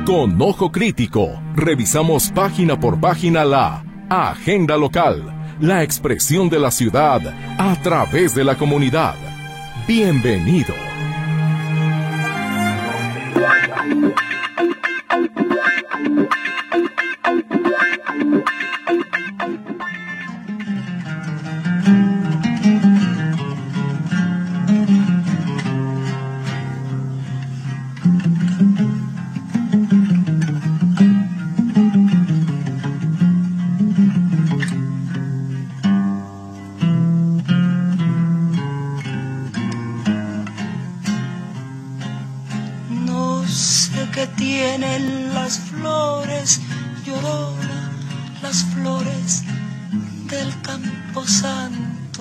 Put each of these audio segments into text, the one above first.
Con ojo crítico, revisamos página por página la agenda local, la expresión de la ciudad a través de la comunidad. Bienvenido. Tienen las flores, Llorona, las flores del Camposanto.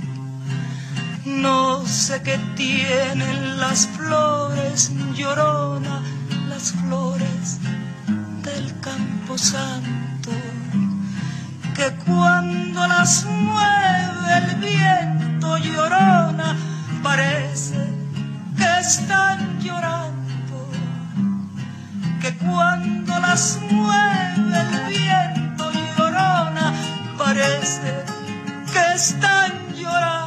No sé qué tienen las flores, Llorona, las flores del Camposanto, que cuando las mueve el viento, Llorona, parece que están llorando. Que cuando las mueve el viento, Llorona, parece que están llorando.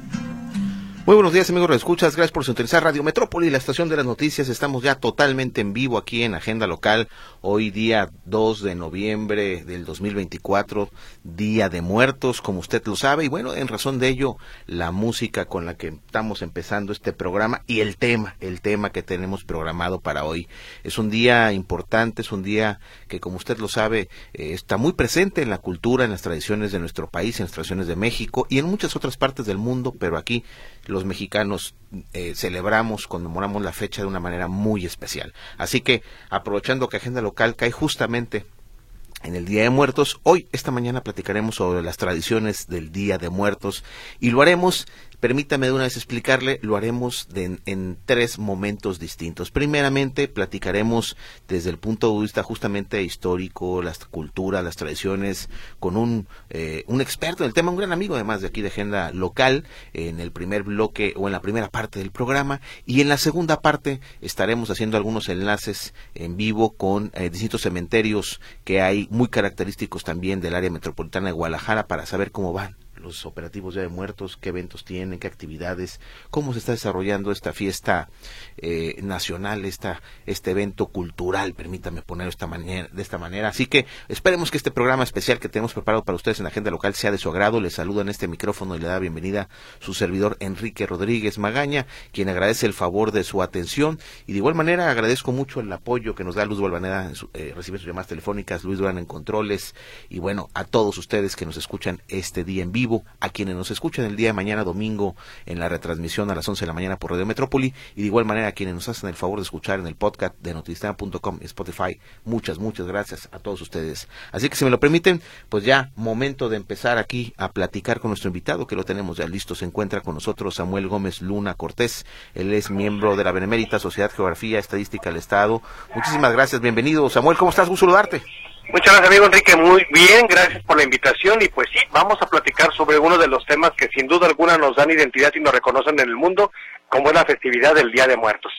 Muy buenos días, amigos radioescuchas, gracias por sintonizar Radio Metrópoli, la estación de las noticias. Estamos ya totalmente en vivo aquí en Agenda Local, hoy día 2 de noviembre del 2024, Día de Muertos, como usted lo sabe, y bueno, en razón de ello, la música con la que estamos empezando este programa y el tema que tenemos programado para hoy. Es un día importante, es un día que, como usted lo sabe, está muy presente en la cultura, en las tradiciones de nuestro país, en las tradiciones de México y en muchas otras partes del mundo, pero aquí los mexicanos celebramos, conmemoramos la fecha de una manera muy especial. Así que, aprovechando que Agenda Local cae justamente en el Día de Muertos, hoy, esta mañana, platicaremos sobre las tradiciones del Día de Muertos y lo haremos, permítame de una vez explicarle, lo haremos en tres momentos distintos. Primeramente, platicaremos desde el punto de vista justamente histórico, las culturas, las tradiciones, con un experto en el tema, un gran amigo además de aquí de Agenda Local, en el primer bloque o en la primera parte del programa, y en la segunda parte estaremos haciendo algunos enlaces en vivo con distintos cementerios que hay muy característicos también del área metropolitana de Guadalajara para saber cómo van los operativos Día de Muertos, qué eventos tienen, qué actividades, cómo se está desarrollando esta fiesta nacional, este evento cultural, permítame ponerlo de esta manera. Así que esperemos que este programa especial que tenemos preparado para ustedes en la Agenda Local sea de su agrado. Les saluda en este micrófono y le da bienvenida su servidor Enrique Rodríguez Magaña, quien agradece el favor de su atención y de igual manera agradezco mucho el apoyo que nos da Luz Valvaneda, recibe sus llamadas telefónicas, Luis Durán en controles y bueno, a todos ustedes que nos escuchan este día en vivo, a quienes nos escuchan el día de mañana domingo en la retransmisión a las 11 de la mañana por Radio Metrópoli y de igual manera a quienes nos hacen el favor de escuchar en el podcast de noticias.com, Spotify. Muchas gracias a todos ustedes. Así que si me lo permiten, pues ya momento de empezar aquí a platicar con nuestro invitado, que lo tenemos ya listo. Se encuentra con nosotros Samuel Gómez Luna Cortés. Él es miembro de la Benemérita Sociedad Geografía Estadística del Estado. Muchísimas gracias, bienvenido. Samuel, ¿cómo estás? Gusto saludarte. Muchas gracias, amigo Enrique, muy bien, gracias por la invitación y pues sí, vamos a platicar sobre uno de los temas que sin duda alguna nos dan identidad y nos reconocen en el mundo, como es la festividad del Día de Muertos.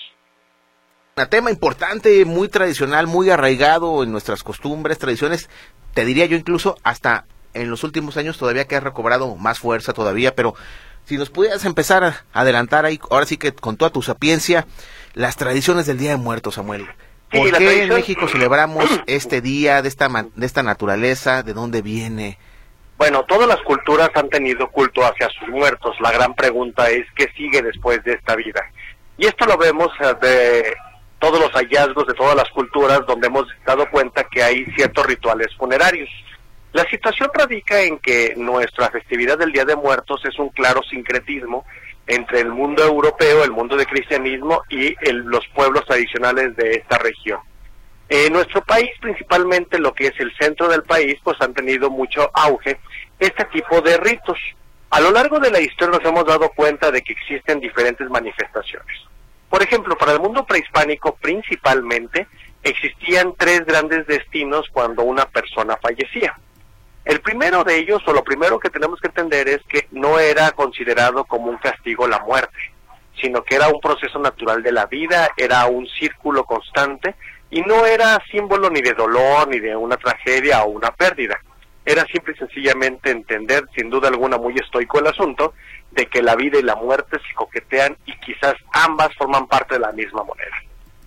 Un tema importante, muy tradicional, muy arraigado en nuestras costumbres, tradiciones, te diría yo incluso hasta en los últimos años todavía que ha recobrado más fuerza todavía, pero si nos pudieras empezar a adelantar ahí, ahora sí que con toda tu sapiencia, las tradiciones del Día de Muertos, Samuel. ¿Por qué en México celebramos este día de esta naturaleza? ¿De dónde viene? Bueno, todas las culturas han tenido culto hacia sus muertos. La gran pregunta es, ¿qué sigue después de esta vida? Y esto lo vemos de todos los hallazgos de todas las culturas donde hemos dado cuenta que hay ciertos rituales funerarios. La situación radica en que nuestra festividad del Día de Muertos es un claro sincretismo entre el mundo europeo, el mundo del cristianismo y los pueblos tradicionales de esta región. En nuestro país, principalmente lo que es el centro del país, pues han tenido mucho auge este tipo de ritos. A lo largo de la historia nos hemos dado cuenta de que existen diferentes manifestaciones. Por ejemplo, para el mundo prehispánico principalmente existían tres grandes destinos cuando una persona fallecía. El primero de ellos, o lo primero que tenemos que entender, es que no era considerado como un castigo la muerte, sino que era un proceso natural de la vida, era un círculo constante y no era símbolo ni de dolor, ni de una tragedia o una pérdida. Era simple y sencillamente entender, sin duda alguna muy estoico el asunto, de que la vida y la muerte se coquetean y quizás ambas forman parte de la misma moneda.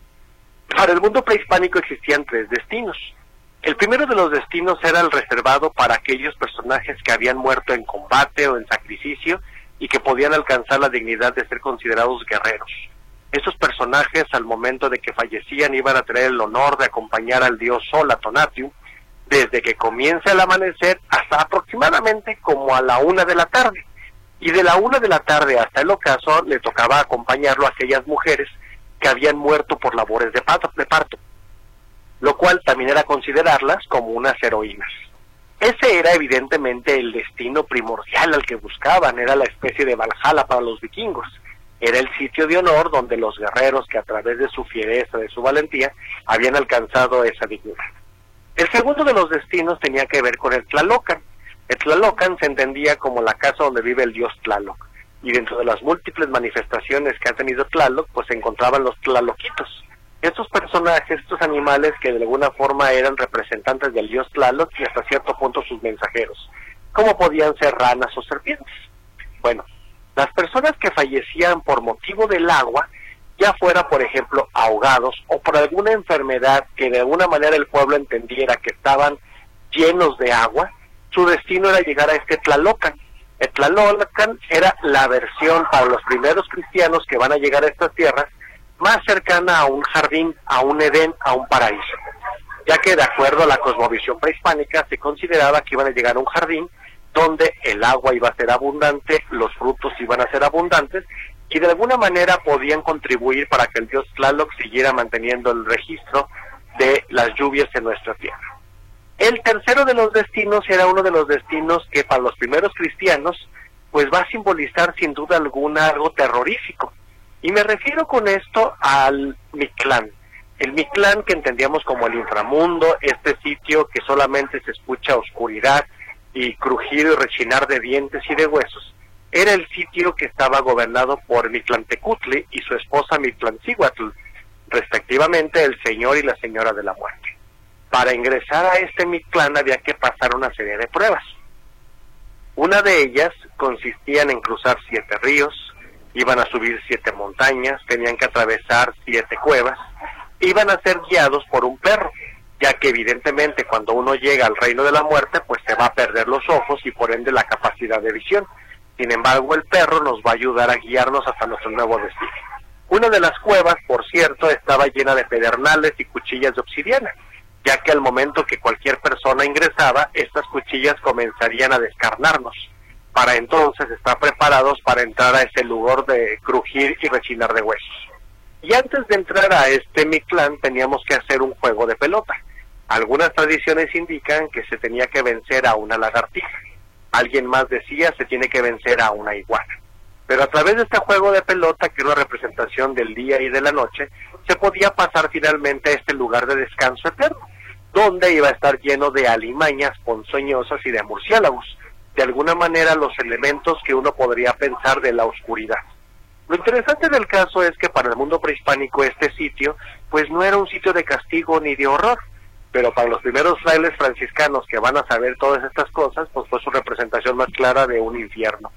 Para el mundo prehispánico existían 3 destinos. El primero de los destinos era el reservado para aquellos personajes que habían muerto en combate o en sacrificio y que podían alcanzar la dignidad de ser considerados guerreros. Estos personajes, al momento de que fallecían, iban a tener el honor de acompañar al dios Sol, a Tonatiuh, desde que comience el amanecer hasta aproximadamente como a la 1 de la tarde. Y de la 1 de la tarde hasta el ocaso le tocaba acompañarlo a aquellas mujeres que habían muerto por labores de parto, lo cual también era considerarlas como unas heroínas. Ese era evidentemente el destino primordial al que buscaban, era la especie de Valhalla para los vikingos. Era el sitio de honor donde los guerreros que a través de su fiereza, de su valentía, habían alcanzado esa dignidad. El segundo de los destinos tenía que ver con el Tlalocan. El Tlalocan se entendía como la casa donde vive el dios Tlaloc, y dentro de las múltiples manifestaciones que ha tenido Tlaloc, pues se encontraban los Tlaloquitos. Estos personajes, estos animales que de alguna forma eran representantes del dios Tlaloc y hasta cierto punto sus mensajeros, como podían ser ranas o serpientes. Bueno, las personas que fallecían por motivo del agua, ya fuera por ejemplo ahogados o por alguna enfermedad que de alguna manera el pueblo entendiera que estaban llenos de agua, su destino era llegar a este Tlalocan. El Tlalocan era la versión para los primeros cristianos que van a llegar a estas tierras más cercana a un jardín, a un Edén, a un paraíso, ya que de acuerdo a la cosmovisión prehispánica se consideraba que iban a llegar a un jardín donde el agua iba a ser abundante, los frutos iban a ser abundantes y de alguna manera podían contribuir para que el dios Tlaloc siguiera manteniendo el registro de las lluvias en nuestra tierra. El tercero de los destinos era uno de los destinos que para los primeros cristianos pues va a simbolizar sin duda alguna algo terrorífico. Y me refiero con esto al Mictlán. El Mictlán, que entendíamos como el inframundo, este sitio que solamente se escucha oscuridad y crujido y rechinar de dientes y de huesos, era el sitio que estaba gobernado por Mictlantecutli y su esposa Mictlancíhuatl, respectivamente el señor y la señora de la muerte. Para ingresar a este Mictlán había que pasar una serie de pruebas. Una de ellas consistía en cruzar 7 ríos, iban a subir 7 montañas, tenían que atravesar 7 cuevas, iban a ser guiados por un perro, ya que evidentemente cuando uno llega al reino de la muerte, pues se va a perder los ojos y por ende la capacidad de visión. Sin embargo, el perro nos va a ayudar a guiarnos hasta nuestro nuevo destino. Una de las cuevas, por cierto, estaba llena de pedernales y cuchillas de obsidiana, ya que al momento que cualquier persona ingresaba, estas cuchillas comenzarían a descarnarnos, para entonces estar preparados para entrar a ese lugar de crujir y rechinar de huesos. Y antes de entrar a este Mictlán teníamos que hacer un juego de pelota. Algunas tradiciones indican que se tenía que vencer a una lagartija. Alguien más decía se tiene que vencer a una iguana. Pero a través de este juego de pelota, que era una representación del día y de la noche, se podía pasar finalmente a este lugar de descanso eterno, donde iba a estar lleno de alimañas ponzoñosas y de murciélagos, de alguna manera los elementos que uno podría pensar de la oscuridad. Lo interesante del caso es que para el mundo prehispánico este sitio, pues no era un sitio de castigo ni de horror, pero para los primeros frailes franciscanos que van a saber todas estas cosas, pues fue su representación más clara de un infierno.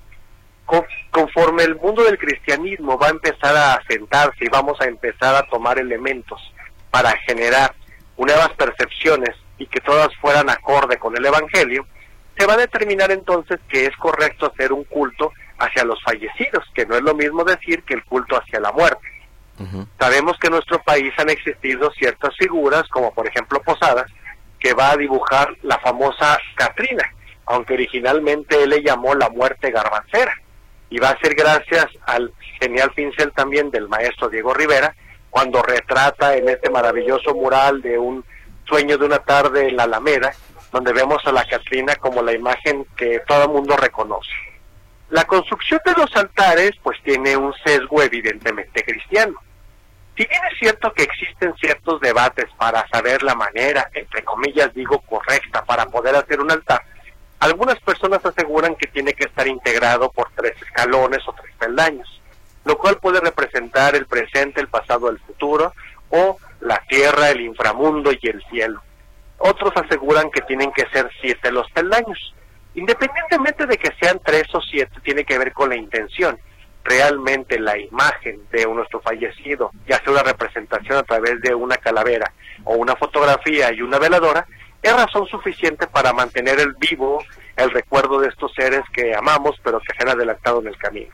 Conforme el mundo del cristianismo va a empezar a asentarse y vamos a empezar a tomar elementos para generar nuevas percepciones y que todas fueran acorde con el evangelio, se va a determinar entonces que es correcto hacer un culto hacia los fallecidos, que no es lo mismo decir que el culto hacia la muerte. Sabemos que en nuestro país han existido ciertas figuras, como por ejemplo Posadas, que va a dibujar la famosa Catrina, aunque originalmente él le llamó la muerte garbancera, y va a ser gracias al genial pincel también del maestro Diego Rivera, cuando retrata en este maravilloso mural de un sueño de una tarde en la Alameda, donde vemos a la Catrina como la imagen que todo el mundo reconoce. La construcción de los altares pues tiene un sesgo evidentemente cristiano. Si bien es cierto que existen ciertos debates para saber la manera, entre comillas digo, correcta para poder hacer un altar, algunas personas aseguran que tiene que estar integrado por 3 escalones o 3 peldaños, lo cual puede representar el presente, el pasado, el futuro, o la tierra, el inframundo y el cielo. Otros aseguran que tienen que ser 7 los peldaños. Independientemente de que sean 3 o 7, tiene que ver con la intención. Realmente la imagen de nuestro fallecido, ya sea una representación a través de una calavera o una fotografía y una veladora, es razón suficiente para mantener vivo el recuerdo de estos seres que amamos, pero que se han adelantado en el camino.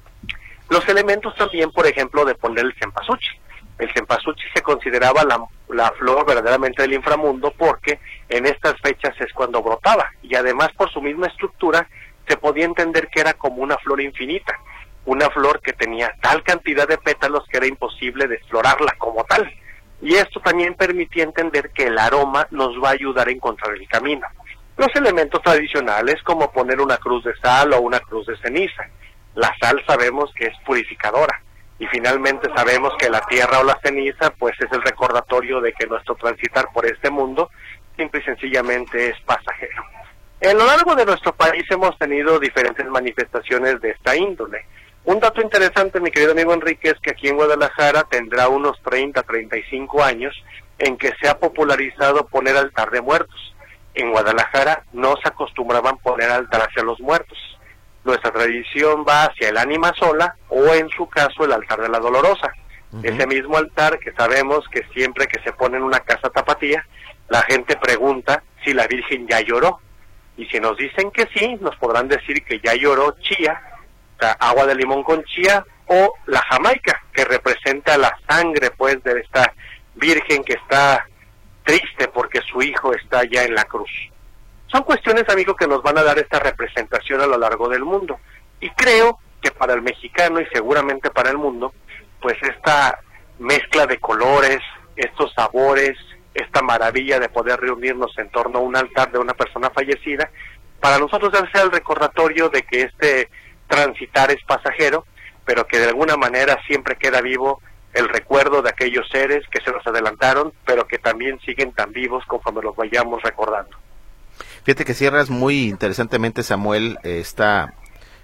Los elementos también, por ejemplo, de poner el cempasúchil. El cempasúchil se consideraba la flor verdaderamente del inframundo porque en estas fechas es cuando brotaba, y además por su misma estructura se podía entender que era como una flor infinita, una flor que tenía tal cantidad de pétalos que era imposible desflorarla como tal, y esto también permitía entender que el aroma nos va a ayudar a encontrar el camino. Los elementos tradicionales, como poner una cruz de sal o una cruz de ceniza. La sal sabemos que es purificadora, y finalmente sabemos que la tierra o la ceniza pues es el recordatorio de que nuestro transitar por este mundo simple y sencillamente es pasajero. A lo largo de nuestro país hemos tenido diferentes manifestaciones de esta índole. Un dato interesante, mi querido amigo Enrique, es que aquí en Guadalajara tendrá unos 30-35 años en que se ha popularizado poner altar de muertos. En Guadalajara no se acostumbraban poner altar hacia los muertos. Nuestra tradición va hacia el ánima sola o en su caso el altar de la dolorosa. Ese mismo altar que sabemos que siempre que se pone en una casa tapatía, la gente pregunta si la Virgen ya lloró. Y si nos dicen que sí, nos podrán decir que ya lloró chía, o sea, agua de limón con chía, o la jamaica, que representa la sangre pues de esta Virgen que está triste porque su hijo está ya en la cruz. Son cuestiones, amigo, que nos van a dar esta representación a lo largo del mundo. Y creo que para el mexicano y seguramente para el mundo, pues esta mezcla de colores, estos sabores, esta maravilla de poder reunirnos en torno a un altar de una persona fallecida, para nosotros debe ser el recordatorio de que este transitar es pasajero, pero que de alguna manera siempre queda vivo el recuerdo de aquellos seres que se nos adelantaron, pero que también siguen tan vivos conforme los vayamos recordando. Fíjate que cierras muy interesantemente, Samuel, esta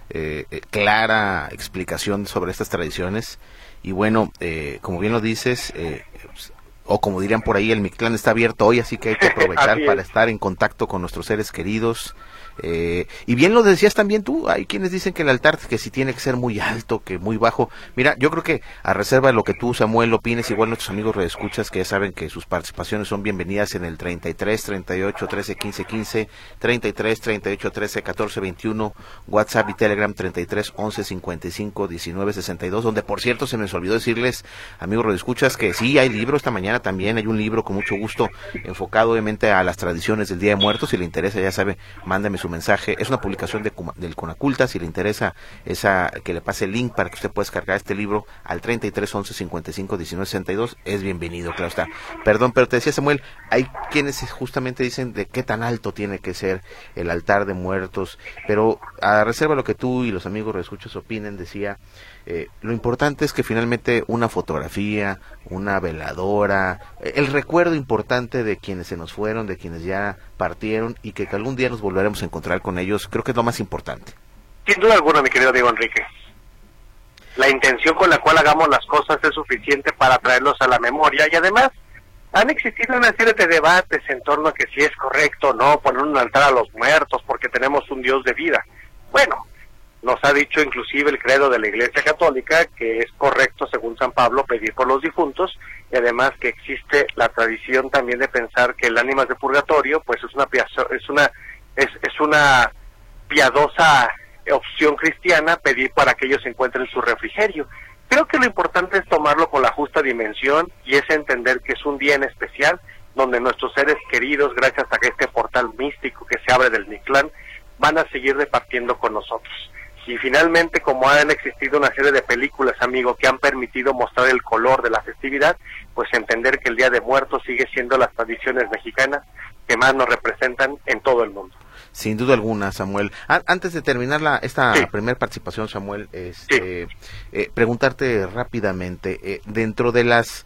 clara explicación sobre estas tradiciones. Y bueno, como bien lo dices, o como dirían por ahí, el Mictlán está abierto hoy, así que hay que aprovechar para estar en contacto con nuestros seres queridos. Y bien lo decías también tú, hay quienes dicen que el altar que si tiene que ser muy alto, que muy bajo. Mira, yo creo que a reserva de lo que tú, Samuel, opines, igual nuestros amigos redescuchas que ya saben que sus participaciones son bienvenidas en el 33 38 13 15 15, 33 38 13 14 21, WhatsApp y Telegram 33 11 55 19 62, donde por cierto se me olvidó decirles, amigos redescuchas, que sí hay libro. Esta mañana también hay un libro con mucho gusto enfocado obviamente a las tradiciones del Día de Muertos. Si le interesa, ya sabe, mándame su mensaje. Es una publicación del Conaculta. Si le interesa que le pase el link para que usted pueda descargar este libro al 33 11 55 19 62, es bienvenido, claro está. Perdón, pero te decía, Samuel, hay quienes justamente dicen de qué tan alto tiene que ser el altar de muertos, pero a reserva de lo que tú y los amigos reescuchas opinen, decía, lo importante es que finalmente una fotografía, una veladora, el recuerdo importante de quienes se nos fueron, de quienes ya partieron y que algún día nos volveremos a encontrar con ellos, creo que es lo más importante. Sin duda alguna, mi querido amigo Enrique. La intención con la cual hagamos las cosas es suficiente para traerlos a la memoria, y además han existido una serie de debates en torno a que si es correcto o no poner un altar a los muertos porque tenemos un Dios de vida. Bueno, nos ha dicho inclusive el credo de la Iglesia Católica que es correcto, según San Pablo, pedir por los difuntos, y además que existe la tradición también de pensar que el ánimas de purgatorio pues es una piadosa opción cristiana, pedir para que ellos encuentren su refrigerio. Creo que lo importante es tomarlo con la justa dimensión, y es entender que es un día en especial donde nuestros seres queridos, gracias a este portal místico que se abre del Mictlán, van a seguir repartiendo con nosotros. Y finalmente, como han existido una serie de películas, amigo, que han permitido mostrar el color de la festividad, pues entender que el Día de Muertos sigue siendo las tradiciones mexicanas que más nos representan en todo el mundo. Sin duda alguna, Samuel. Antes de terminar esta primera participación, Samuel, preguntarte rápidamente, dentro de las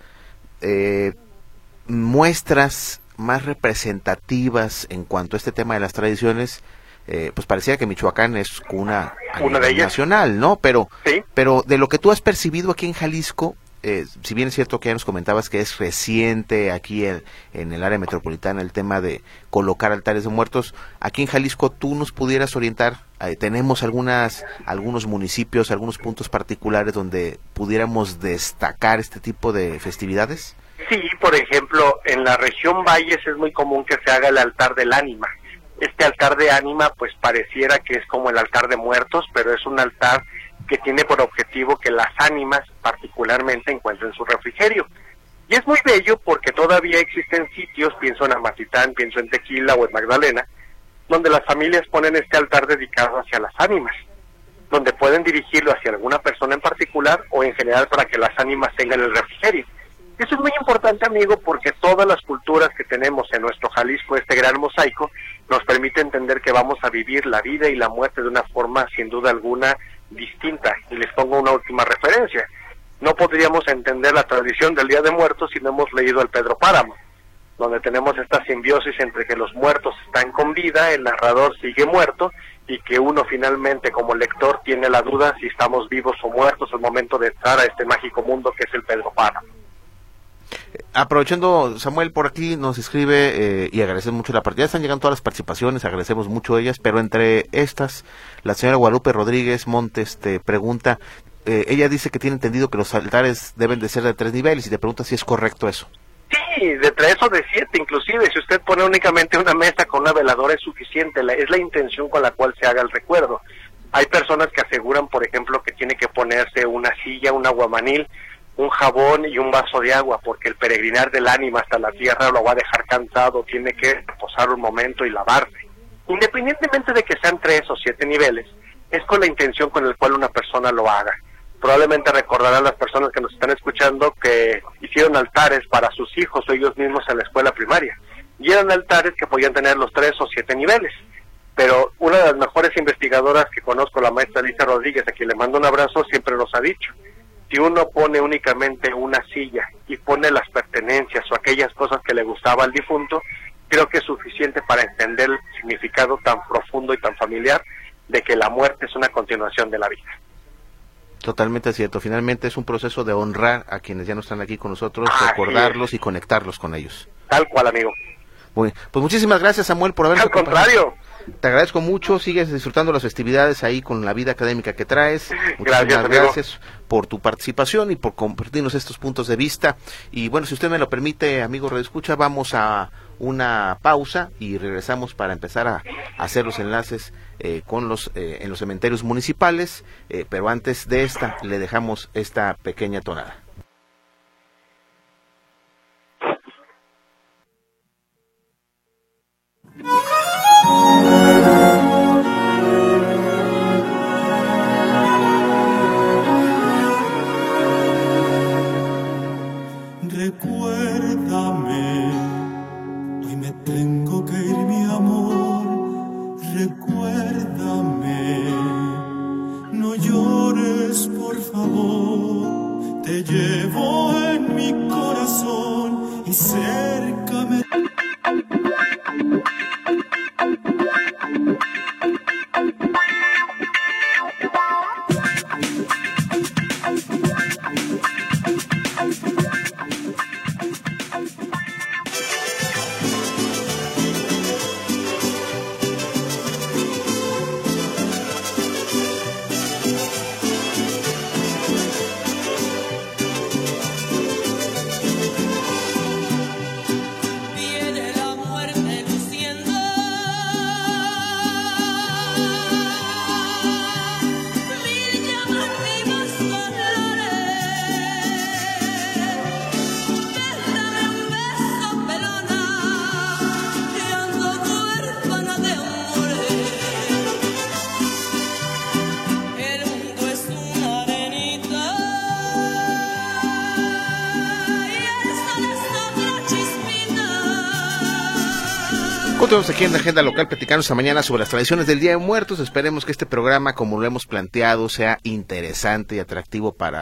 muestras más representativas en cuanto a este tema de las tradiciones, pues parecía que Michoacán es una de ellas nacional, ¿no? Pero de lo que tú has percibido aquí en Jalisco, si bien es cierto que ya nos comentabas que es reciente aquí en el área metropolitana el tema de colocar altares de muertos, aquí en Jalisco, ¿tú nos pudieras orientar? ¿Tenemos algunos municipios, algunos puntos particulares donde pudiéramos destacar este tipo de festividades? Sí, por ejemplo, en la región Valles es muy común que se haga el altar del ánima. Este altar de ánima pues pareciera que es como el altar de muertos, pero es un altar que tiene por objetivo que las ánimas particularmente encuentren su refrigerio. Y es muy bello porque todavía existen sitios, pienso en Amatitán, pienso en Tequila o en Magdalena, donde las familias ponen este altar dedicado hacia las ánimas, donde pueden dirigirlo hacia alguna persona en particular o en general para que las ánimas tengan el refrigerio. Eso es muy importante, amigo, porque todas las culturas que tenemos en nuestro Jalisco, este gran mosaico, nos permite entender que vamos a vivir la vida y la muerte de una forma, sin duda alguna, distinta. Y les pongo una última referencia. No podríamos entender la tradición del Día de Muertos si no hemos leído el Pedro Páramo, donde tenemos esta simbiosis entre que los muertos están con vida, el narrador sigue muerto, y que uno finalmente como lector tiene la duda si estamos vivos o muertos al momento de entrar a este mágico mundo que es el Pedro Páramo. Aprovechando, Samuel por aquí nos escribe y agradecemos mucho la partida. Ya están llegando todas las participaciones, agradecemos mucho ellas, pero entre estas, la señora Guadalupe Rodríguez Montes te pregunta, ella dice que tiene entendido que los altares deben de ser de 3 niveles y te pregunta si es correcto eso. Sí, de 3 o de 7 inclusive, si usted pone únicamente una mesa con una veladora es suficiente, es la intención con la cual se haga el recuerdo. Hay personas que aseguran, por ejemplo, que tiene que ponerse una silla, un aguamanil, un jabón y un vaso de agua, porque el peregrinar del ánima hasta la tierra lo va a dejar cansado, tiene que reposar un momento y lavarse. Independientemente de que sean 3 o 7 niveles, es con la intención con la cual una persona lo haga. Probablemente recordarán las personas que nos están escuchando que hicieron altares para sus hijos o ellos mismos en la escuela primaria, y eran altares que podían tener los 3 o 7 niveles. Pero una de las mejores investigadoras que conozco, la maestra Alicia Rodríguez, a quien le mando un abrazo, siempre nos ha dicho: si uno pone únicamente una silla y pone las pertenencias o aquellas cosas que le gustaba al difunto, creo que es suficiente para entender el significado tan profundo y tan familiar de que la muerte es una continuación de la vida. Totalmente cierto, finalmente es un proceso de honrar a quienes ya no están aquí con nosotros, recordarlos y conectarlos con ellos. Tal cual, amigo. Muy bien, pues muchísimas gracias, Samuel, por habernos acompañado. Al contrario. Te agradezco mucho, sigues disfrutando las festividades ahí con la vida académica que traes. Muchísimas gracias por tu participación y por compartirnos estos puntos de vista. Y bueno, si usted me lo permite, amigo redescucha, vamos a una pausa y regresamos para empezar a hacer los enlaces con en los cementerios municipales, pero antes de esta le dejamos esta pequeña tonada. Recuérdame, hoy me tengo que ir, mi amor. Recuérdame, no llores, por favor. Te llevo en mi corazón y cerca me... Continuamos aquí en la Agenda Local platicando esta mañana sobre las tradiciones del Día de Muertos. Esperemos que este programa, como lo hemos planteado, sea interesante y atractivo para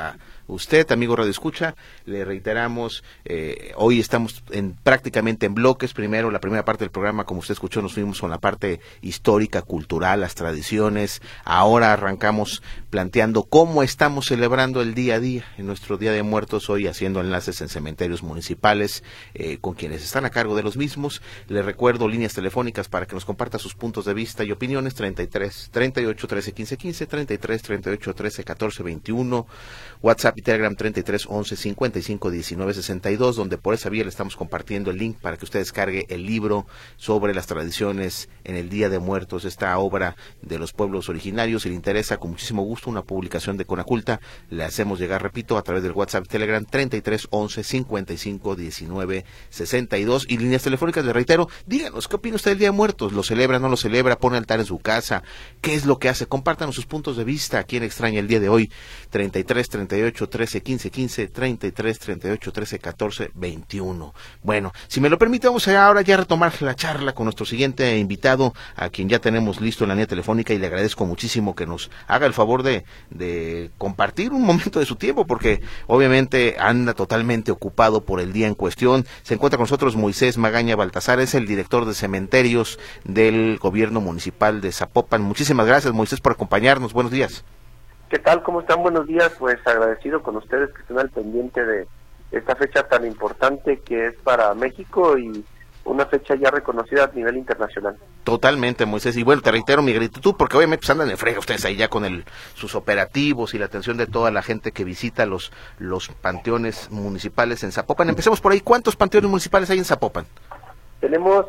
usted, amigo Radio Escucha. Le reiteramos, hoy estamos prácticamente en bloques. Primero, la primera parte del programa, como usted escuchó, nos fuimos con la parte histórica, cultural, las tradiciones. Ahora arrancamos planteando cómo estamos celebrando el día a día en nuestro Día de Muertos, hoy haciendo enlaces en cementerios municipales con quienes están a cargo de los mismos. Le recuerdo líneas telefónicas para que nos comparta sus puntos de vista y opiniones: 33 38 13 15 15, 33 38 13 14 21, WhatsApp y Telegram 33 11 55 19 62, donde por esa vía le estamos compartiendo el link para que usted descargue el libro sobre las tradiciones en el Día de Muertos, esta obra de los pueblos originarios. Si le interesa, con muchísimo gusto, una publicación de Conaculta, le hacemos llegar, repito, a través del WhatsApp y Telegram 33 11 55 19 62, y líneas telefónicas. Le reitero, díganos, ¿qué opina usted del Día de Muertos? ¿Lo celebra, no lo celebra? ¿Pone altar en su casa? ¿Qué es lo que hace? Compártanos sus puntos de vista. ¿A quién extraña el día de hoy? 33 38 13 15 15, 33 38 13 14 21. Bueno, si me lo permite, vamos a ahora ya retomar la charla con nuestro siguiente invitado, a quien ya tenemos listo en la línea telefónica, y le agradezco muchísimo que nos haga el favor de compartir un momento de su tiempo, porque obviamente anda totalmente ocupado por el día en cuestión. Se encuentra con nosotros Moisés Magaña Baltazar, es el director de cementerios del gobierno municipal de Zapopan. Muchísimas gracias, Moisés, por acompañarnos. Buenos días. ¿Qué tal? ¿Cómo están? Buenos días. Pues agradecido con ustedes que estén al pendiente de esta fecha tan importante que es para México y una fecha ya reconocida a nivel internacional. Totalmente, Moisés. Y bueno, te reitero mi gratitud, porque obviamente pues andan en frega ustedes ahí ya con sus operativos y la atención de toda la gente que visita los panteones municipales en Zapopan. Empecemos por ahí. ¿Cuántos panteones municipales hay en Zapopan? Tenemos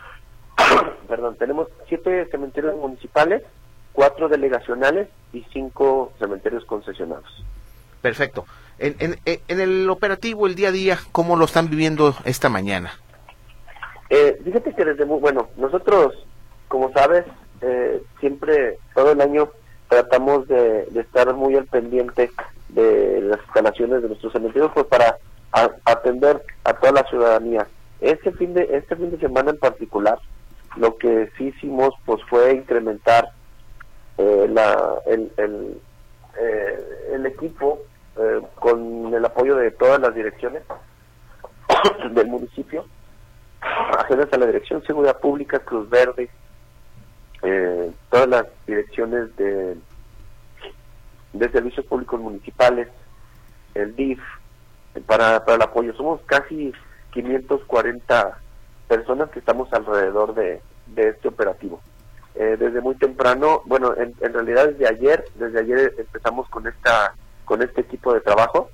7 cementerios municipales, 4 delegacionales y 5 cementerios concesionados. Perfecto. En el operativo, el día a día, ¿cómo lo están viviendo esta mañana? Fíjate que nosotros, como sabes, siempre, todo el año, tratamos de estar muy al pendiente de las instalaciones de nuestros cementerios, pues para atender a toda la ciudadanía. Este fin de semana en particular, lo que sí hicimos pues fue incrementar el equipo con el apoyo de todas las direcciones del municipio, ajenas a la Dirección de Seguridad Pública, Cruz Verde, todas las direcciones de servicios públicos municipales, el DIF, para el apoyo. Somos casi 540 personas que estamos alrededor de este operativo. Desde muy temprano, bueno, en realidad desde ayer empezamos con este equipo de trabajo,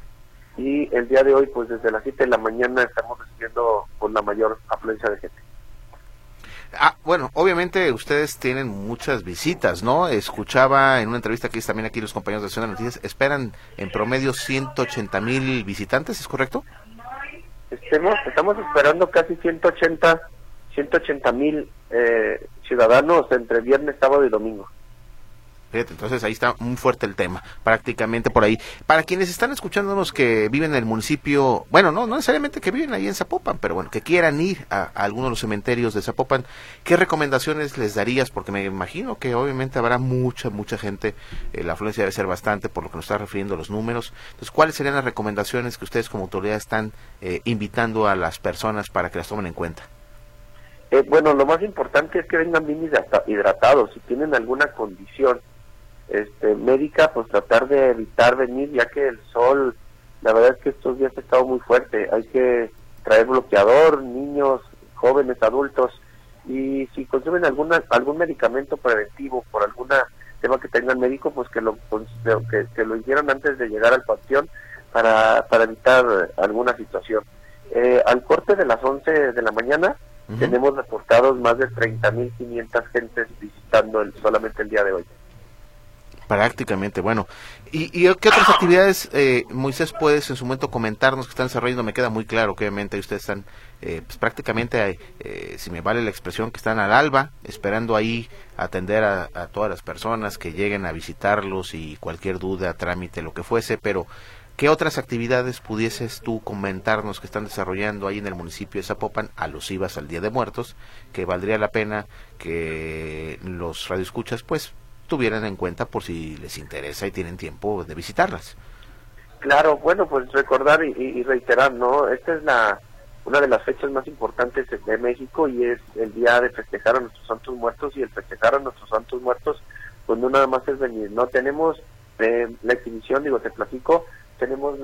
y el día de hoy, pues desde las 7 de la mañana estamos recibiendo con la mayor afluencia de gente. Bueno, obviamente ustedes tienen muchas visitas, ¿no? Escuchaba en una entrevista que hice también aquí los compañeros de Ciudad de Noticias, esperan en promedio 180,000 visitantes, ¿es correcto? Estamos esperando casi 180,000 ciudadanos entre viernes, sábado y domingo. Fíjate, entonces ahí está muy fuerte el tema, prácticamente por ahí. Para quienes están escuchándonos que viven en el municipio, bueno, no necesariamente que viven ahí en Zapopan, pero bueno, que quieran ir a alguno de los cementerios de Zapopan, ¿qué recomendaciones les darías? Porque me imagino que obviamente habrá mucha gente, la afluencia debe ser bastante por lo que nos está refiriendo los números. Entonces, ¿cuáles serían las recomendaciones que ustedes como autoridad están invitando a las personas para que las tomen en cuenta? Bueno, lo más importante es que vengan bien hidratados. Si tienen alguna condición médica, pues tratar de evitar venir, ya que el sol, la verdad es que estos días ha estado muy fuerte. Hay que traer bloqueador, niños, jóvenes, adultos, y si consumen algún medicamento preventivo por algún tema que tengan médico, pues que lo hicieran antes de llegar al panteón para evitar alguna situación. Al corte de las 11 de la mañana, tenemos reportados más de 30,500 gentes visitando solamente el día de hoy. Prácticamente, bueno. ¿Y qué otras actividades, Moisés, puedes en su momento comentarnos que están desarrollando? Me queda muy claro que obviamente ustedes están pues prácticamente, si me vale la expresión, que están al alba, esperando ahí atender a todas las personas que lleguen a visitarlos y cualquier duda, trámite, lo que fuese, pero ¿qué otras actividades pudieses tú comentarnos que están desarrollando ahí en el municipio de Zapopan, alusivas al Día de Muertos, que valdría la pena que los radioescuchas pues tuvieran en cuenta por si les interesa y tienen tiempo de visitarlas? Claro, bueno, pues recordar y reiterar, ¿no? Esta es una de las fechas más importantes de México y es el día de festejar a nuestros santos muertos, y el festejar a nuestros santos muertos, pues no nada más es venir, ¿no? Tenemos la exhibición, te platico, tenemos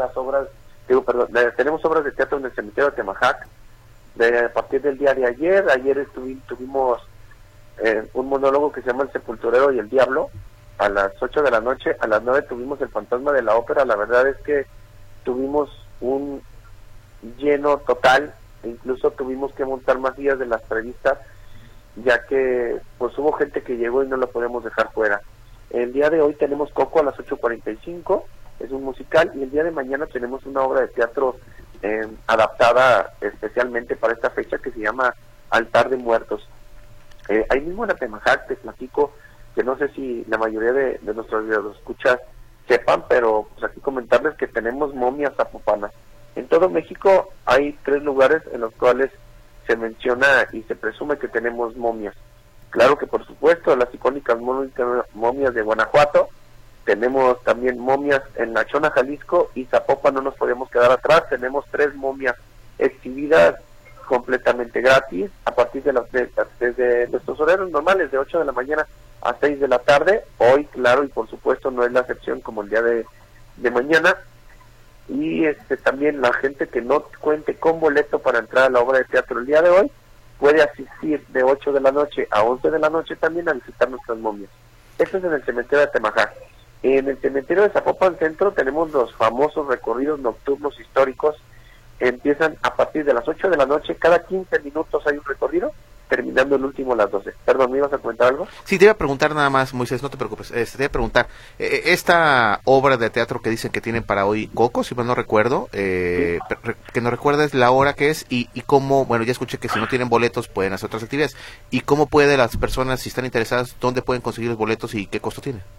tenemos obras de teatro en el cementerio de Temajac, a partir del día de ayer tuvimos un monólogo que se llama El Sepulturero y el Diablo, a las 8 de la noche, a las 9 tuvimos El Fantasma de la Ópera. La verdad es que tuvimos un lleno total, e incluso tuvimos que montar más días de las previstas, ya que pues hubo gente que llegó y no lo podemos dejar fuera. El día de hoy tenemos Coco a las 8:45, es un musical, y el día de mañana tenemos una obra de teatro adaptada especialmente para esta fecha que se llama Altar de Muertos. Ahí mismo en Atemajac, te platico, que no sé si la mayoría de nuestros escuchas sepan, pero pues aquí comentarles que tenemos momias zapopanas. En todo México hay 3 lugares en los cuales se menciona y se presume que tenemos momias. Claro que por supuesto las icónicas momias de Guanajuato, tenemos también momias en La Chona, Jalisco, y Zapopan no nos podemos quedar atrás. Tenemos 3 momias exhibidas completamente gratis a partir desde nuestros horarios normales de 8 de la mañana a 6 de la tarde. Hoy, claro, y por supuesto no es la excepción como el día de mañana. Y también la gente que no cuente con boleto para entrar a la obra de teatro el día de hoy puede asistir de 8 de la noche a 11 de la noche también a visitar nuestras momias. Esto es en el cementerio de Temajac. En el cementerio de Zapopan Centro tenemos los famosos recorridos nocturnos históricos. Empiezan a partir de las 8 de la noche, cada 15 minutos hay un recorrido, terminando el último a las 12. Perdón, ¿me ibas a comentar algo? Sí, te iba a preguntar nada más, Moisés, no te preocupes. Te iba a preguntar, esta obra de teatro que dicen que tienen para hoy, Coco, si mal no recuerdo, que nos recuerdes la hora que es y cómo, bueno, ya escuché que si no tienen boletos pueden hacer otras actividades. ¿Y cómo puede las personas, si están interesadas, dónde pueden conseguir los boletos y qué costo tienen?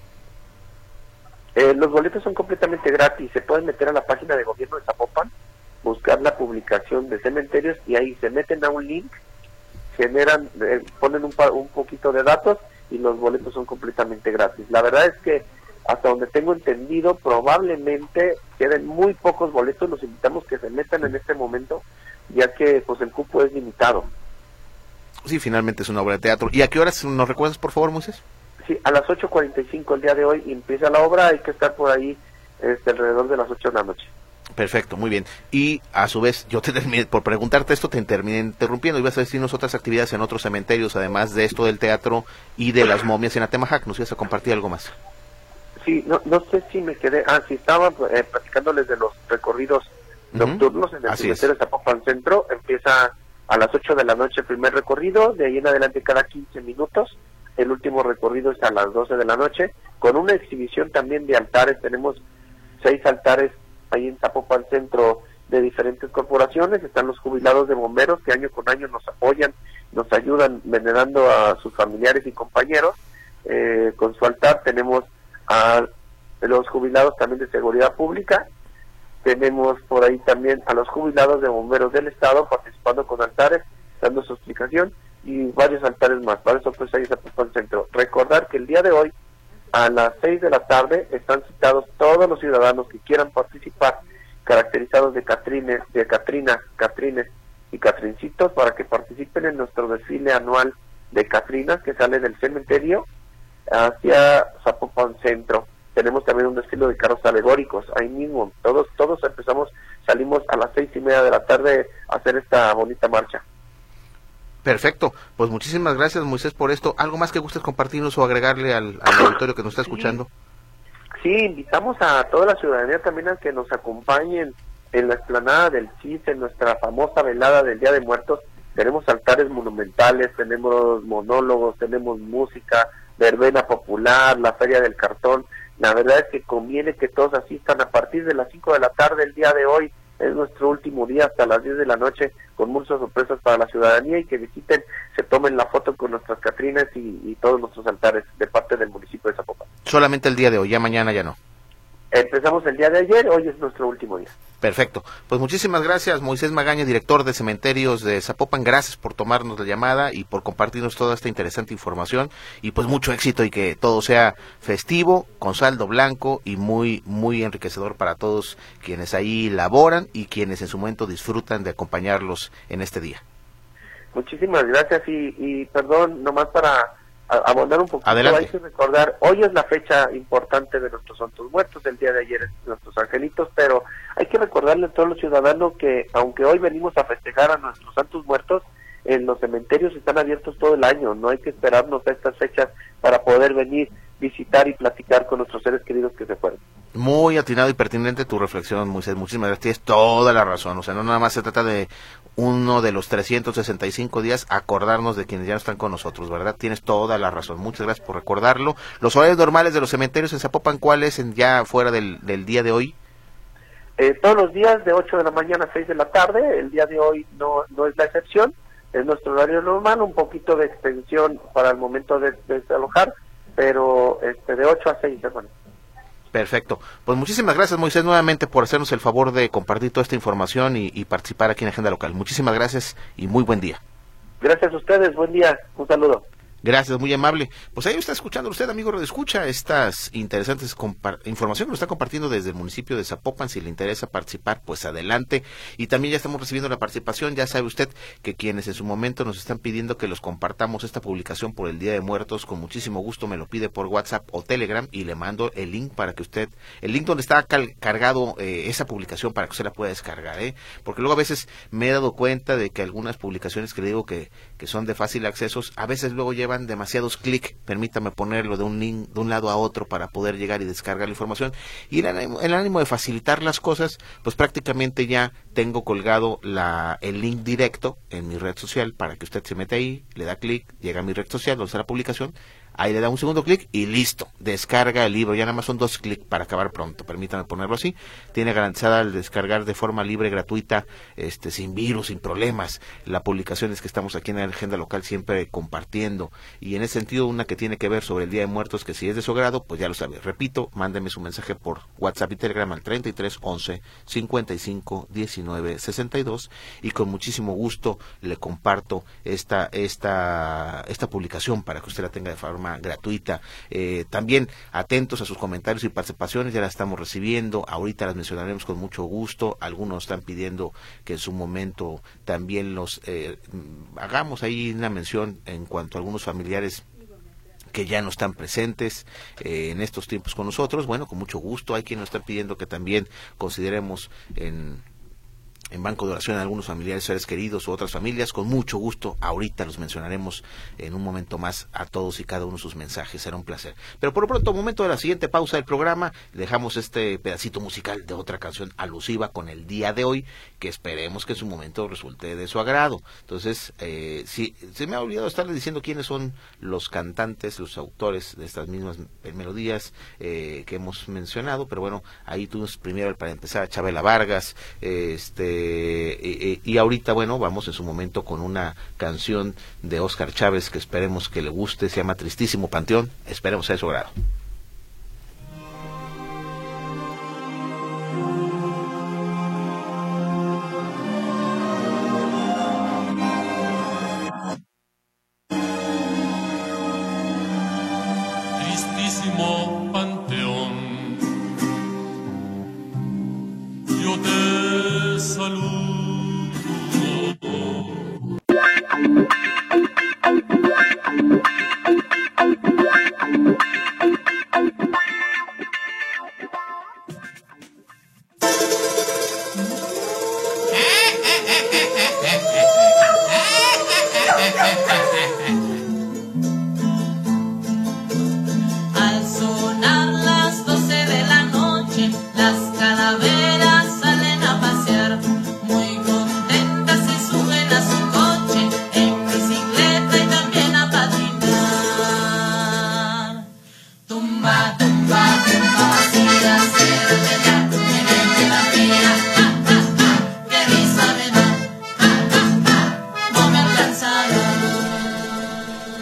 Los boletos son completamente gratis. Se pueden meter a la página de gobierno de Zapopan, buscar la publicación de cementerios y ahí se meten a un link, generan, ponen un poquito de datos y los boletos son completamente gratis. La verdad es que hasta donde tengo entendido probablemente queden muy pocos boletos. Los invitamos que se metan en este momento, ya que pues el cupo es limitado. Sí, finalmente es una obra de teatro. ¿Y a qué horas nos recuerdas, por favor, Moisés? Sí, a las 8:45 el día de hoy empieza la obra. Hay que estar por ahí alrededor de las 8 de la noche. Perfecto, muy bien. Y a su vez, yo te terminé, por preguntarte esto, te terminé interrumpiendo. Ibas a decirnos otras actividades en otros cementerios, además de esto del teatro y de las momias en Atemajac. ¿Nos ibas a compartir algo más? Sí, no sé si me quedé... sí, estaba platicándoles de los recorridos nocturnos en el cementerio de Zapopan Centro. Empieza a las 8 de la noche el primer recorrido, de ahí en adelante cada 15 minutos. El último recorrido es a las 12 de la noche, con una exhibición también de altares. Tenemos 6 altares ahí en Zapopan Centro de diferentes corporaciones. Están los jubilados de bomberos que año con año nos apoyan, nos ayudan venerando a sus familiares y compañeros con su altar. Tenemos a los jubilados también de seguridad pública, tenemos por ahí también a los jubilados de bomberos del estado participando con altares, dando su explicación, y varios altares más. Para eso pues ahí en Zapopan Centro. Recordar que el día de hoy a las 6 de la tarde están citados todos los ciudadanos que quieran participar, caracterizados de Catrines y Catrincitos, para que participen en nuestro desfile anual de Catrinas que sale del cementerio hacia Zapopan Centro. Tenemos también un desfile de carros alegóricos ahí mismo. Todos salimos a las 6:30 de la tarde a hacer esta bonita marcha. Perfecto, pues muchísimas gracias, Moisés, por esto. ¿Algo más que gustes compartirnos o agregarle al auditorio que nos está escuchando? Sí, invitamos a toda la ciudadanía también a que nos acompañen en la explanada del CIS, en nuestra famosa velada del Día de Muertos. Tenemos altares monumentales, tenemos monólogos, tenemos música, verbena popular, la feria del cartón. La verdad es que conviene que todos asistan a partir de las 5 de la tarde el día de hoy. Es nuestro último día hasta las 10 de la noche, con muchas sorpresas para la ciudadanía, y que visiten, se tomen la foto con nuestras Catrinas y todos nuestros altares de parte del municipio de Zapopan. Solamente el día de hoy, ya mañana ya no. Empezamos el día de ayer, hoy es nuestro último día. Perfecto. Pues muchísimas gracias, Moisés Magaña, director de Cementerios de Zapopan. Gracias por tomarnos la llamada y por compartirnos toda esta interesante información. Y pues mucho éxito y que todo sea festivo, con saldo blanco y muy, muy enriquecedor para todos quienes ahí laboran y quienes en su momento disfrutan de acompañarlos en este día. Muchísimas gracias y perdón, nomás para abonar un poquito. Adelante. Hay que recordar, hoy es la fecha importante de nuestros santos muertos, el día de ayer es nuestros angelitos, pero hay que recordarle a todos los ciudadanos que aunque hoy venimos a festejar a nuestros santos muertos, en los cementerios están abiertos todo el año, no hay que esperarnos a estas fechas para poder venir, visitar y platicar con nuestros seres queridos que se fueron. Muy atinado y pertinente tu reflexión, Moisés. Muchísimas gracias. Tienes toda la razón. O sea, no nada más se trata de uno de los 365 días acordarnos de quienes ya no están con nosotros, ¿verdad? Tienes toda la razón. Muchas gracias por recordarlo. Los horarios normales de los cementerios en Zapopan, ¿cuáles ya fuera del día de hoy? Todos los días de 8 de la mañana a 6 de la tarde. El día de hoy no es la excepción. Es nuestro horario normal, un poquito de extensión para el momento de desalojar, pero de 8 a 6, bueno. Perfecto. Pues muchísimas gracias, Moisés, nuevamente por hacernos el favor de compartir toda esta información y participar aquí en Agenda Local. Muchísimas gracias y muy buen día. Gracias a ustedes, buen día, un saludo. Gracias, muy amable. Pues ahí está escuchando usted, amigo redescucha, estas interesantes información que nos está compartiendo desde el municipio de Zapopan. Si le interesa participar, pues adelante. Y también ya estamos recibiendo la participación. Ya sabe usted que quienes en su momento nos están pidiendo que los compartamos esta publicación por el Día de Muertos, con muchísimo gusto me lo pide por WhatsApp o Telegram y le mando el link para que usted, el link donde está cargado esa publicación para que usted la pueda descargar, porque luego a veces me he dado cuenta de que algunas publicaciones que le digo que son de fácil acceso, a veces luego llevan demasiados clics, permítame ponerlo de un link de un lado a otro para poder llegar y descargar la información, y en el ánimo de facilitar las cosas, pues prácticamente ya tengo colgado el link directo en mi red social para que usted se mete ahí, le da clic, llega a mi red social donde está la publicación, ahí le da un segundo clic y listo, descarga el libro. Ya nada más son 2 clics para acabar pronto, permítame ponerlo así. Tiene garantizada el descargar de forma libre, gratuita, sin virus, sin problemas, las publicaciones que estamos aquí en la Agenda Local siempre compartiendo, y en ese sentido una que tiene que ver sobre el Día de Muertos, que si es de su agrado, pues ya lo sabe. Repito, mándeme su mensaje por WhatsApp y Telegram al 33 11 55 19 62 y con muchísimo gusto le comparto esta publicación para que usted la tenga de forma gratuita. También atentos a sus comentarios y participaciones, ya las estamos recibiendo, ahorita las mencionaremos con mucho gusto. Algunos están pidiendo que en su momento también los hagamos ahí una mención en cuanto a algunos familiares que ya no están presentes en estos tiempos con nosotros. Bueno, con mucho gusto. Hay quienes nos están pidiendo que también consideremos en banco de oración a algunos familiares, seres queridos u otras familias. Con mucho gusto, ahorita los mencionaremos en un momento más a todos y cada uno de sus mensajes, será un placer. Pero por lo pronto, momento de la siguiente pausa del programa, dejamos este pedacito musical de otra canción alusiva con el día de hoy, que esperemos que en su momento resulte de su agrado. Entonces, si se me ha olvidado estarles diciendo quiénes son los cantantes, los autores de estas mismas melodías que hemos mencionado, pero bueno, ahí tuvimos primero para empezar a Chabela Vargas, y ahorita, bueno, vamos en su momento con una canción de Óscar Chávez que esperemos que le guste, se llama Tristísimo Panteón, esperemos sea de su agrado. Tristísimo panteón, yo te saludo.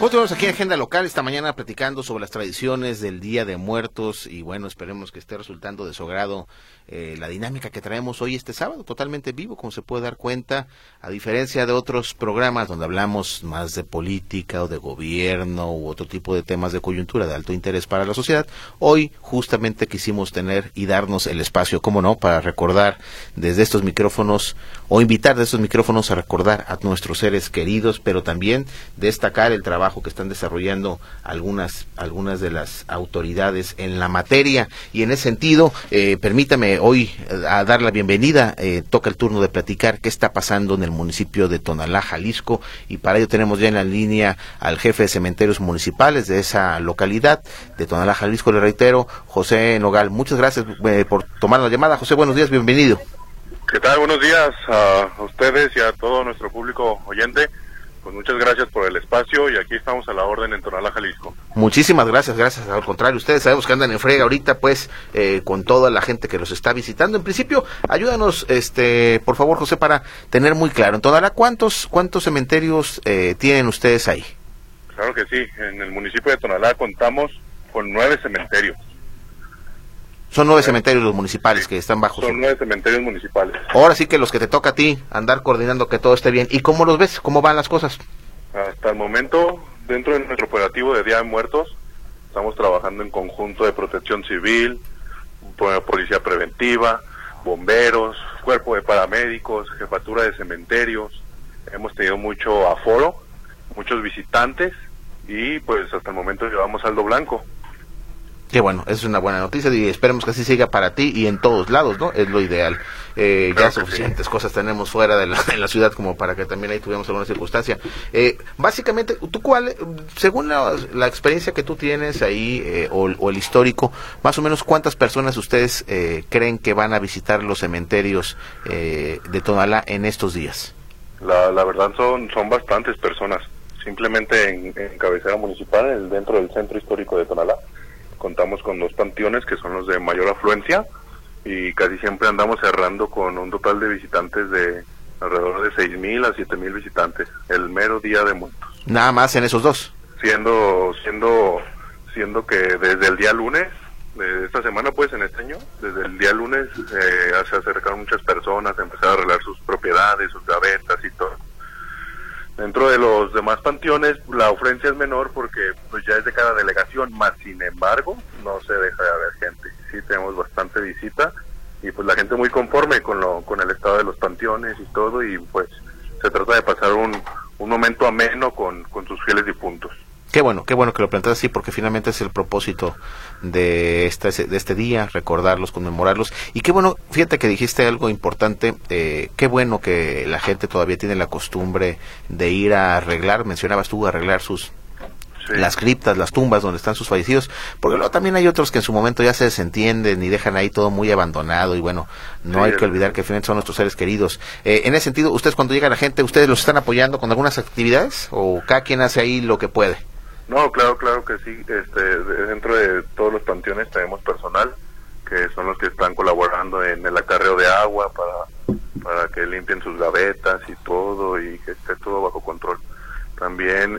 Continuamos aquí en Agenda Local esta mañana platicando sobre las tradiciones del Día de Muertos y bueno, esperemos que esté resultando de su agrado la dinámica que traemos hoy este sábado, totalmente vivo, como se puede dar cuenta, a diferencia de otros programas donde hablamos más de política o de gobierno u otro tipo de temas de coyuntura de alto interés para la sociedad. Hoy justamente quisimos tener y darnos el espacio, cómo no, para recordar desde estos micrófonos o invitar de estos micrófonos a recordar a nuestros seres queridos, pero también destacar el trabajo que están desarrollando algunas de las autoridades en la materia. Y en ese sentido, permítame hoy a dar la bienvenida, toca el turno de platicar qué está pasando en el municipio de Tonalá, Jalisco, y para ello tenemos ya en la línea al jefe de cementerios municipales de esa localidad de Tonalá, Jalisco, le reitero, José Nogal. Muchas gracias por tomar la llamada. José, buenos días, bienvenido. ¿Qué tal? Buenos días a ustedes y a todo nuestro público oyente. Pues muchas gracias por el espacio y aquí estamos a la orden en Tonalá, Jalisco. Muchísimas gracias, al contrario, ustedes sabemos que andan en frega ahorita pues con toda la gente que los está visitando. En principio, ayúdanos por favor, José, para tener muy claro, en Tonalá, ¿cuántos cementerios tienen ustedes ahí? Claro que sí, en el municipio de Tonalá contamos con 9 cementerios. Son 9 cementerios los municipales que están bajo. Son 9 cementerios municipales. Ahora sí que los que te toca a ti, andar coordinando que todo esté bien. ¿Y cómo los ves? ¿Cómo van las cosas? Hasta el momento, dentro de nuestro operativo de Día de Muertos, estamos trabajando en conjunto de Protección Civil, Policía Preventiva, bomberos, Cuerpo de Paramédicos, Jefatura de Cementerios. Hemos tenido mucho aforo, muchos visitantes y pues hasta el momento llevamos saldo blanco. Qué bueno, es una buena noticia y esperemos que así siga para ti y en todos lados, ¿no? Es lo ideal. Ya suficientes cosas tenemos fuera de la ciudad como para que también ahí tuviéramos alguna circunstancia. Básicamente, ¿tú según la experiencia que tú tienes ahí o el histórico, más o menos cuántas personas ustedes creen que van a visitar los cementerios de Tonalá en estos días? La verdad son bastantes personas. Simplemente en cabecera municipal, dentro del centro histórico de Tonalá, contamos con 2 panteones que son los de mayor afluencia y casi siempre andamos cerrando con un total de visitantes de alrededor de 6,000 a 7,000 visitantes el mero Día de Muertos. Nada más en esos 2. Siendo que desde el día lunes de esta semana, pues en este año, desde el día lunes se acercaron muchas personas a empezar a arreglar sus propiedades, sus gavetas y todo. Dentro de los demás panteones la ofrencia es menor porque pues ya es de cada delegación, más sin embargo no se deja de haber gente. Sí tenemos bastante visita y pues la gente muy conforme con el estado de los panteones y todo, y pues se trata de pasar un momento ameno con sus fieles difuntos. Qué bueno que lo planteas así, porque finalmente es el propósito de este día, recordarlos, conmemorarlos. Y qué bueno, fíjate que dijiste algo importante, qué bueno que la gente todavía tiene la costumbre de ir a arreglar, mencionabas tú, arreglar las criptas, las tumbas donde están sus fallecidos, porque luego también hay otros que en su momento ya se desentienden y dejan ahí todo muy abandonado, y bueno, no hay que olvidar que finalmente son nuestros seres queridos. En ese sentido, ustedes cuando llega la gente, ¿ustedes los están apoyando con algunas actividades o cada quien hace ahí lo que puede? No, claro que sí. Dentro de todos los panteones tenemos personal que son los que están colaborando en el acarreo de agua para que limpien sus gavetas y todo, y que esté todo bajo control. También,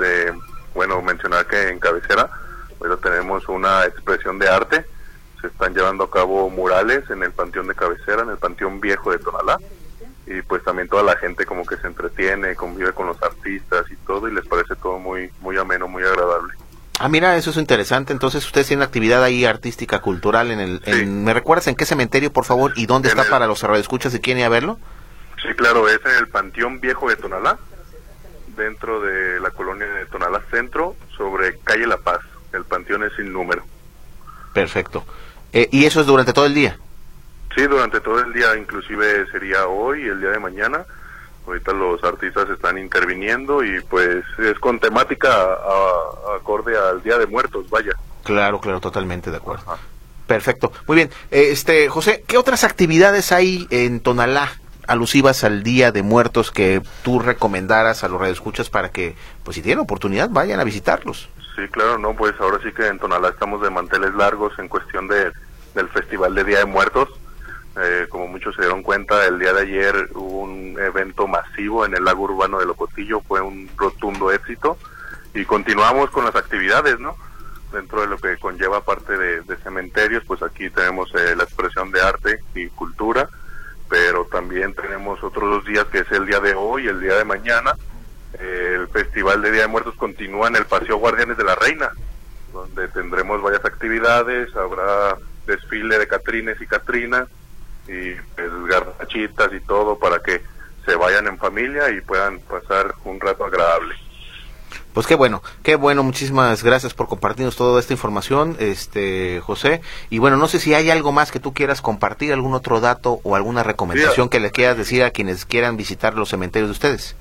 mencionar que en cabecera, pero tenemos una expresión de arte. Se están llevando a cabo murales en el panteón de cabecera, en el panteón viejo de Tonalá. Y pues también toda la gente como que se entretiene, convive con los artistas y todo, y les parece todo muy muy ameno, muy agradable. Ah, mira, eso es interesante. Entonces ustedes tienen actividad ahí artística, cultural Sí. ¿Me recuerdas en qué cementerio, por favor? ¿Y dónde está para los radioescuchas si quieren ir a verlo? Sí, claro, es en el panteón viejo de Tonalá, dentro de la colonia de Tonalá Centro, sobre calle La Paz. El panteón es sin número. Perfecto. ¿Y eso es durante todo el día? Sí, durante todo el día, inclusive sería hoy y el día de mañana. Ahorita los artistas están interviniendo y pues es con temática acorde al Día de Muertos, vaya. Claro, totalmente de acuerdo. Ajá. Perfecto, muy bien. José, ¿qué otras actividades hay en Tonalá alusivas al Día de Muertos que tú recomendaras a los radioescuchas para que, pues si tienen oportunidad, vayan a visitarlos? Sí, claro, no, pues ahora sí que en Tonalá estamos de manteles largos en cuestión del Festival de Día de Muertos. Como muchos se dieron cuenta, el día de ayer hubo un evento masivo en el lago urbano de Locotillo, fue un rotundo éxito, y continuamos con las actividades, ¿no? Dentro de lo que conlleva parte de cementerios, pues aquí tenemos la expresión de arte y cultura, pero también tenemos otros 2 días, que es el día de hoy y el día de mañana. El Festival de Día de Muertos continúa en el Paseo Guardianes de la Reina, donde tendremos varias actividades, habrá desfile de catrines y catrinas, y pues, garnachitas y todo, para que se vayan en familia y puedan pasar un rato agradable. Pues qué bueno, muchísimas gracias por compartirnos toda esta información, José, y bueno, no sé si hay algo más que tú quieras compartir, algún otro dato o alguna recomendación que le quieras decir a quienes quieran visitar los cementerios de ustedes.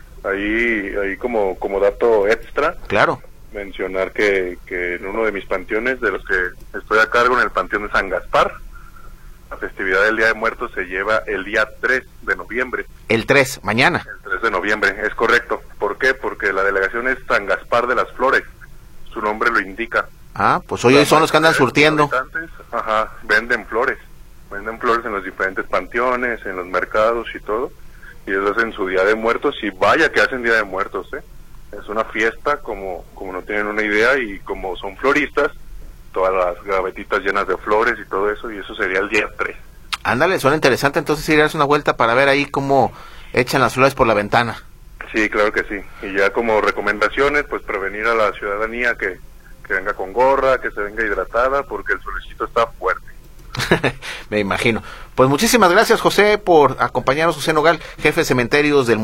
Ahí como dato extra, claro, mencionar que en uno de mis panteones, de los que estoy a cargo, en el Panteón de San Gaspar, la festividad del Día de Muertos se lleva el día 3 de noviembre. El 3, mañana. El 3 de noviembre, es correcto. ¿Por qué? Porque la delegación es San Gaspar de las Flores, su nombre lo indica. Ah, pues hoy son los que andan surtiendo. Venden flores en los diferentes panteones, en los mercados y todo, y ellos hacen su Día de Muertos, y vaya que hacen Día de Muertos, es una fiesta como no tienen una idea, y como son floristas, todas las gavetitas llenas de flores y todo eso, y eso sería el día 3. Ándale, suena interesante, entonces ir a darse una vuelta para ver ahí cómo echan las flores por la ventana. Sí, claro que sí, y ya como recomendaciones, pues prevenir a la ciudadanía que venga con gorra, que se venga hidratada, porque el solecito está fuerte. Me imagino. Pues muchísimas gracias, José, por acompañarnos. José Nogal, jefe de cementerios del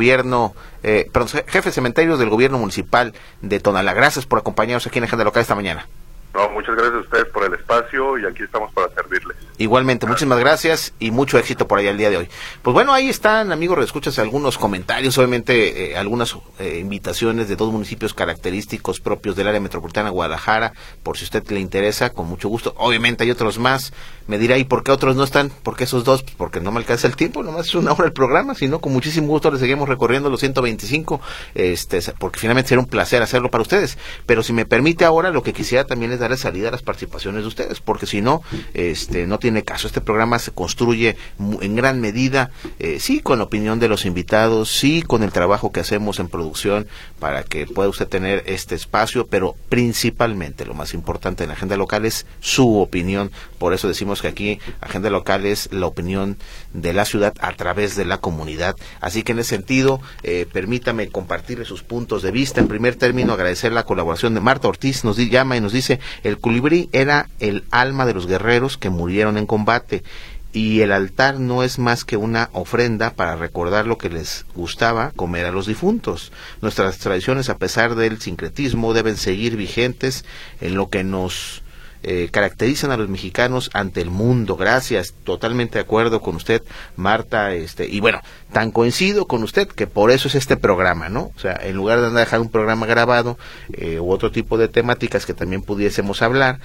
jefe de cementerios del gobierno municipal de Tonalá. Gracias por acompañarnos aquí en Agenda Local esta mañana. No, muchas gracias a ustedes por el espacio, y aquí estamos para servirles. Igualmente, muchísimas gracias y mucho éxito por allá el día de hoy. Pues bueno, ahí están, amigos, escuchas algunos comentarios, obviamente algunas invitaciones de 2 municipios característicos propios del área metropolitana de Guadalajara, por si a usted le interesa, con mucho gusto. Obviamente hay otros más, me dirá, ¿y por qué otros no están? ¿Por qué esos 2? Pues porque no me alcanza el tiempo, nomás es 1 hora el programa, sino con muchísimo gusto le seguimos recorriendo los 125, porque finalmente será un placer hacerlo para ustedes. Pero si me permite ahora, lo que quisiera también es darle salida a las participaciones de ustedes, porque si no, no tiene caso. Este programa se construye en gran medida, sí, con la opinión de los invitados, sí, con el trabajo que hacemos en producción, para que pueda usted tener este espacio, pero principalmente lo más importante en la Agenda Local es su opinión. Por eso decimos que aquí Agenda Local es la opinión de la ciudad a través de la comunidad. Así que en ese sentido, permítame compartirle sus puntos de vista. En primer término, agradecer la colaboración de Marta Ortiz, nos llama y nos dice: el colibrí era el alma de los guerreros que murieron en combate, y el altar no es más que una ofrenda para recordar lo que les gustaba comer a los difuntos. Nuestras tradiciones, a pesar del sincretismo, deben seguir vigentes en lo que nos caracterizan a los mexicanos ante el mundo. Gracias, totalmente de acuerdo con usted, Marta, y bueno, tan coincido con usted que por eso es este programa, ¿no? O sea, en lugar de andar a dejar un programa grabado u otro tipo de temáticas que también pudiésemos hablar,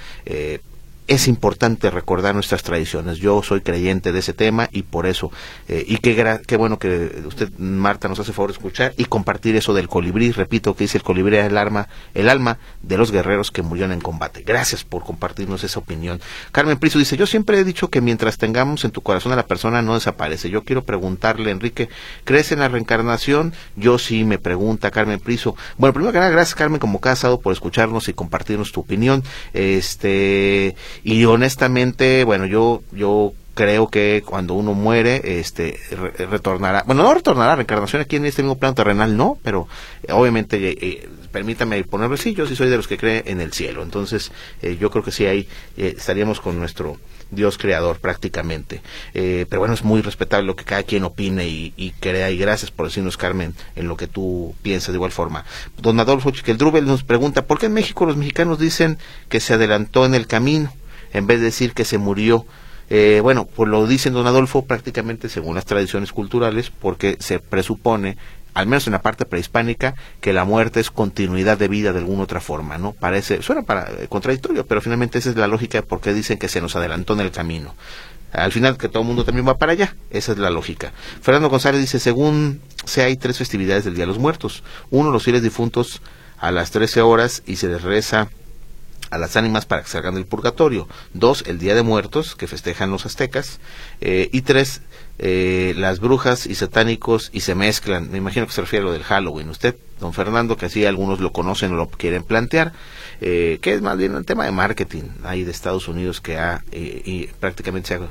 es importante recordar nuestras tradiciones. Yo soy creyente de ese tema, y por eso, y qué bueno que usted, Marta, nos hace favor de escuchar y compartir eso del colibrí. Repito que dice: el colibrí es el alma de los guerreros que murieron en combate. Gracias por compartirnos esa opinión. Carmen Priso dice: yo siempre he dicho que mientras tengamos en tu corazón a la persona, no desaparece. Yo quiero preguntarle, Enrique, ¿crees en la reencarnación? Yo sí, me pregunta Carmen Priso. Bueno, primero que nada, gracias, Carmen, como cada sábado, por escucharnos y compartirnos tu opinión. Y honestamente, bueno, yo creo que cuando uno muere, retornará, bueno, no retornará a reencarnación aquí en este mismo plano terrenal, no, pero obviamente, permítame ponerlo así, yo sí soy de los que cree en el cielo. Entonces, yo creo que sí, ahí estaríamos con nuestro Dios creador prácticamente, pero bueno, es muy respetable lo que cada quien opine y crea, y gracias por decirnos, Carmen, en lo que tú piensas. De igual forma, don Adolfo Chiqueldrubel nos pregunta: ¿por qué en México los mexicanos dicen que se adelantó en el camino en vez de decir que se murió? Bueno, pues lo dicen, don Adolfo, prácticamente según las tradiciones culturales, porque se presupone, al menos en la parte prehispánica, que la muerte es continuidad de vida de alguna otra forma, ¿no? Suena contradictorio, pero finalmente esa es la lógica de por qué dicen que se nos adelantó en el camino. Al final, que todo el mundo también va para allá, esa es la lógica. Fernando González dice: según se hay 3 festividades del Día de los Muertos. 1, los fieles difuntos a las 13 horas y se les reza a las ánimas para que salgan del purgatorio. 2, el Día de Muertos, que festejan los aztecas. Y 3, las brujas y satánicos y se mezclan. Me imagino que se refiere a lo del Halloween. Usted, don Fernando, que así algunos lo conocen o lo quieren plantear, que es más bien un tema de marketing ahí de Estados Unidos que y prácticamente se ha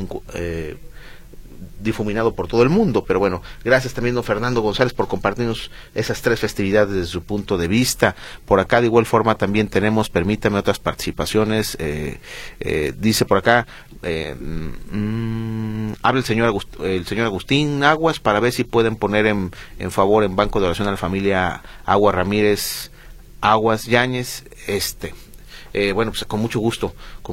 difuminado por todo el mundo. Pero bueno, gracias también don Fernando González por compartirnos esas 3 festividades desde su punto de vista. Por acá de igual forma también tenemos, permítame, otras participaciones. Dice por acá, habla el señor Agustín Aguas para ver si pueden poner en favor en Banco de Oración a la familia Aguas Ramírez Aguas Yáñez. Bueno, pues con mucho gusto,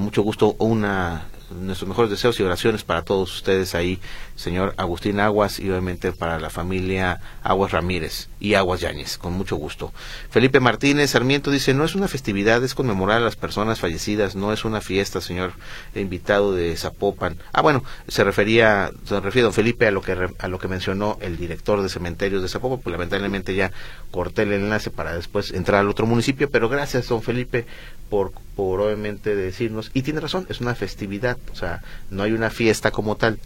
nuestros mejores deseos y oraciones para todos ustedes ahí, señor Agustín Aguas, y obviamente para la familia Aguas Ramírez y Aguas Yáñez, con mucho gusto. Felipe Martínez Sarmiento dice, no es una festividad, es conmemorar a las personas fallecidas, no es una fiesta, señor invitado de Zapopan. Bueno, se refiere don Felipe a lo que mencionó el director de cementerios de Zapopan, pues lamentablemente ya corté el enlace para después entrar al otro municipio, pero gracias don Felipe por obviamente decirnos, y tiene razón, es una festividad, o sea, no hay una fiesta como tal,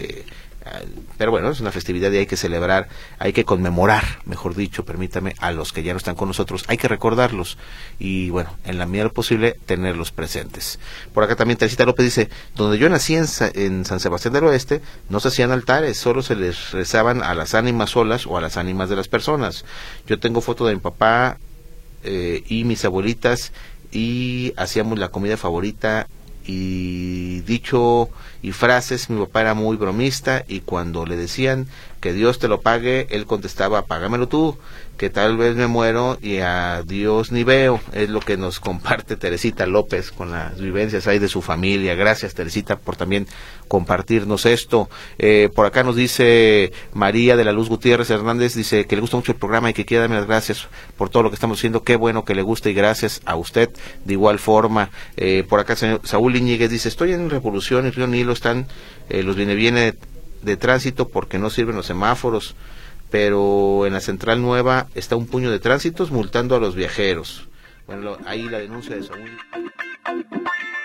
pero bueno, es una festividad y hay que celebrar, hay que conmemorar, mejor dicho, permítame, a los que ya no están con nosotros, hay que recordarlos y bueno, en la medida de lo posible tenerlos presentes. Por acá también Teresita López dice, donde yo nací en San Sebastián del Oeste, no se hacían altares, solo se les rezaban a las ánimas solas o a las ánimas de las personas. Yo tengo foto de mi papá y mis abuelitas y hacíamos la comida favorita y dicho y frases. Mi papá era muy bromista y cuando le decían que Dios te lo pague, él contestaba, págamelo tú, que tal vez me muero y a Dios ni veo. Es lo que nos comparte Teresita López con las vivencias ahí de su familia. Gracias Teresita por también compartirnos esto. Por acá nos dice María de la Luz Gutiérrez Hernández, dice que le gusta mucho el programa y que quiere darme las gracias por todo lo que estamos haciendo. Qué bueno que le guste y gracias a usted de igual forma. Por acá señor Saúl Iñiguez dice, estoy en Revolución y Río Nilo están los viene de tránsito porque no sirven los semáforos, pero en la Central Nueva está un puño de tránsitos multando a los viajeros. Bueno, ahí la denuncia de Saúl.